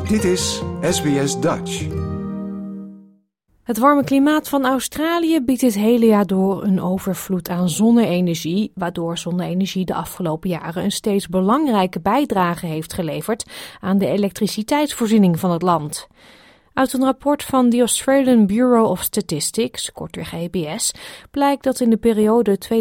Dit is SBS Dutch. Het warme klimaat van Australië biedt het hele jaar door een overvloed aan zonne-energie, waardoor zonne-energie de afgelopen jaren een steeds belangrijke bijdrage heeft geleverd aan de elektriciteitsvoorziening van het land. Uit een rapport van de Australian Bureau of Statistics, kortweg ABS, blijkt dat in de periode 2021-2022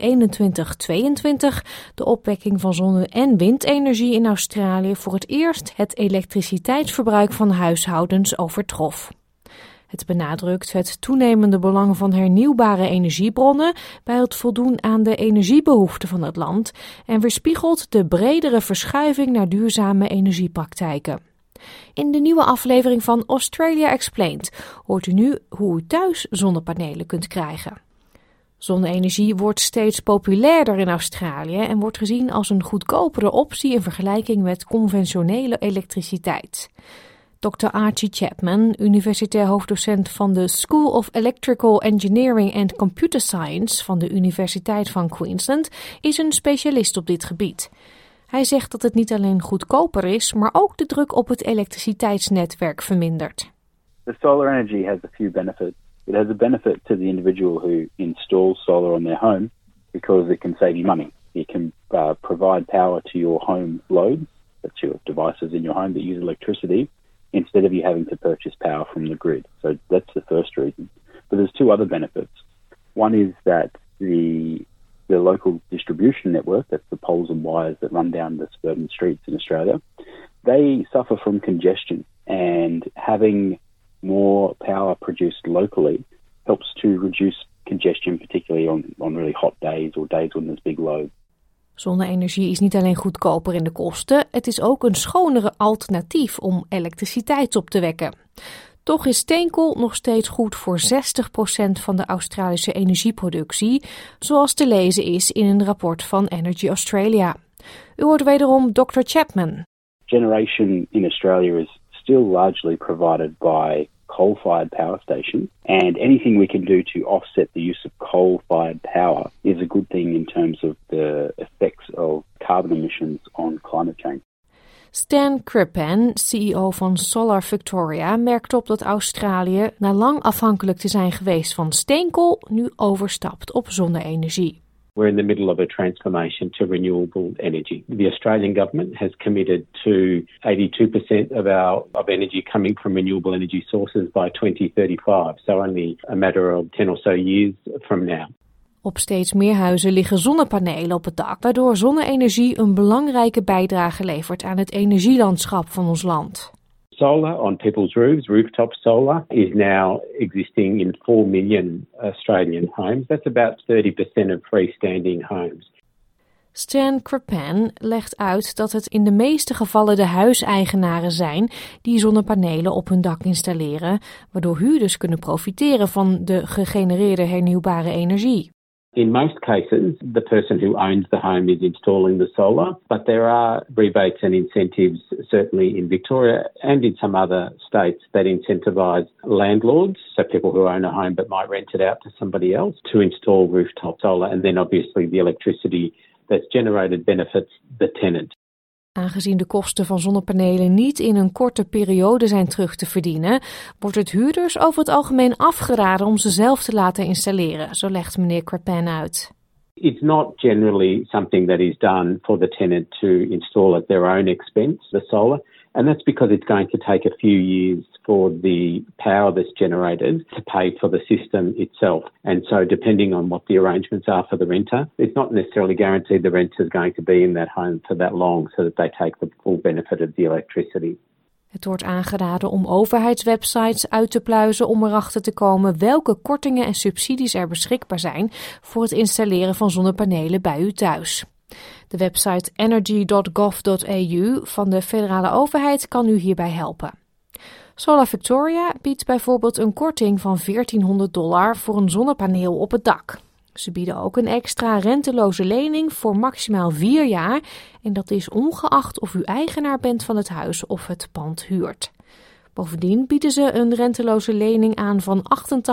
de opwekking van zonne- en windenergie in Australië voor het eerst het elektriciteitsverbruik van huishoudens overtrof. Het benadrukt het toenemende belang van hernieuwbare energiebronnen bij het voldoen aan de energiebehoeften van het land en weerspiegelt de bredere verschuiving naar duurzame energiepraktijken. In de nieuwe aflevering van Australia Explained hoort u nu hoe u thuis zonnepanelen kunt krijgen. Zonne-energie wordt steeds populairder in Australië en wordt gezien als een goedkopere optie in vergelijking met conventionele elektriciteit. Dr. Archie Chapman, universitair hoofddocent van de School of Electrical Engineering and Computer Science van de Universiteit van Queensland, is een specialist op dit gebied. Hij zegt dat het niet alleen goedkoper is, maar ook de druk op het elektriciteitsnetwerk vermindert. The solar energy has a few benefits. It has a benefit to the individual who installs solar on their home because it can save you money. It can provide power to your home loads, that's your devices in your home that use electricity, instead of you having to purchase power from the grid. So that's the first reason. But there's two other benefits. One is that the local distribution network, that's the poles and wires that run down the suburban streets in Australia, they suffer from congestion, and having more power produced locally helps to reduce congestion, particularly on really hot days or days when there's big load. Zonne-energie is niet alleen goedkoper in de kosten, het is ook een schonere alternatief om elektriciteit op te wekken. Toch is steenkool nog steeds goed voor 60% van de Australische energieproductie, zoals te lezen is in een rapport van Energy Australia. U hoort wederom Dr. Chapman. Generation in Australia is still largely provided by coal-fired power stations, and anything we can do to offset the use of coal-fired power is a good thing in terms of the effects of carbon emissions on climate change. Stan Crippen, CEO van Solar Victoria, merkt op dat Australië, na lang afhankelijk te zijn geweest van steenkool, nu overstapt op zonne-energie. We're in the middle of a transformation to renewable energy. The Australian government has committed to 82% of energy coming from renewable energy sources by 2035, so only a matter of 10 or so years from now. Op steeds meer huizen liggen zonnepanelen op het dak, waardoor zonne-energie een belangrijke bijdrage levert aan het energielandschap van ons land. Solar on people's roofs, rooftop solar, is now existing in 4 million Australian homes. That's about 30% of freestanding homes. Stan Crippen legt uit dat het in de meeste gevallen de huiseigenaren zijn die zonnepanelen op hun dak installeren, waardoor huurders kunnen profiteren van de gegenereerde hernieuwbare energie. In most cases, the person who owns the home is installing the solar, but there are rebates and incentives, certainly in Victoria and in some other states, that incentivise landlords, so people who own a home but might rent it out to somebody else, to install rooftop solar, and then obviously the electricity that's generated benefits the tenant. Aangezien de kosten van zonnepanelen niet in een korte periode zijn terug te verdienen, wordt het huurders over het algemeen afgeraden om ze zelf te laten installeren, zo legt meneer Crippen uit. It's not generally something that is done for the tenant to install at their own expense, the solar, and that's because it's going to take a few years for the power that's generated to pay for the system itself. And so depending on what the arrangements are for the renter, it's not necessarily guaranteed the renter is going to be in that home for that long so that they take the full benefit of the electricity. Het wordt aangeraden om overheidswebsites uit te pluizen om erachter te komen welke kortingen en subsidies er beschikbaar zijn voor het installeren van zonnepanelen bij u thuis. De website energy.gov.au van de federale overheid kan u hierbij helpen. Solar Victoria biedt bijvoorbeeld een korting van $1.400 voor een zonnepaneel op het dak. Ze bieden ook een extra renteloze lening voor maximaal 4 jaar en dat is ongeacht of u eigenaar bent van het huis of het pand huurt. Bovendien bieden ze een renteloze lening aan van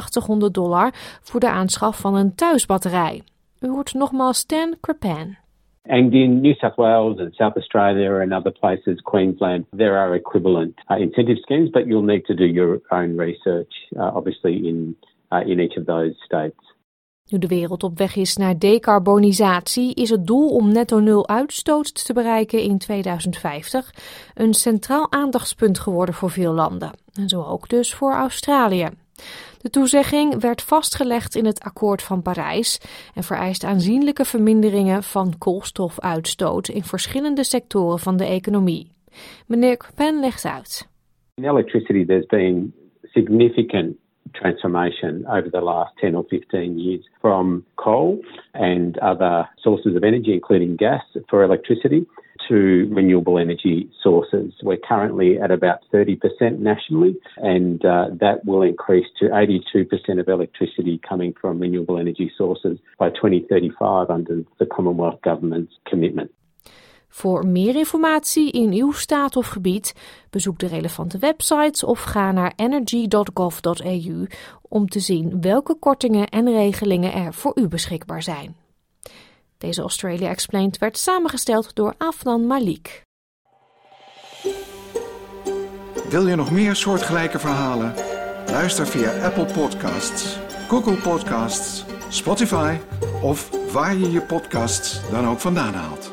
$8800 voor de aanschaf van een thuisbatterij. U hoort nogmaals Stan Crippen. And in New South Wales and South Australia and other places, Queensland, there are equivalent incentive schemes, but you'll need to do your own research, obviously, in each of those states. Nu de wereld op weg is naar decarbonisatie, is het doel om netto nul uitstoot te bereiken in 2050 een centraal aandachtspunt geworden voor veel landen. En zo ook dus voor Australië. De toezegging werd vastgelegd in het Akkoord van Parijs en vereist aanzienlijke verminderingen van koolstofuitstoot in verschillende sectoren van de economie. Meneer Crpen legt uit. In electricity there's been significant transformation over the last 10 or 15 years from coal and other sources of energy, including gas for electricity, to renewable energy sources. We're currently at about 30% nationally, and that will increase to 82% of electricity coming from renewable energy sources by 2035 under the Commonwealth Government's commitment. Voor meer informatie in uw staat of gebied, bezoek de relevante websites of ga naar energy.gov.au om te zien welke kortingen en regelingen er voor u beschikbaar zijn. Deze Australia Explained werd samengesteld door Afnan Malik. Wil je nog meer soortgelijke verhalen? Luister via Apple Podcasts, Google Podcasts, Spotify of waar je je podcasts dan ook vandaan haalt.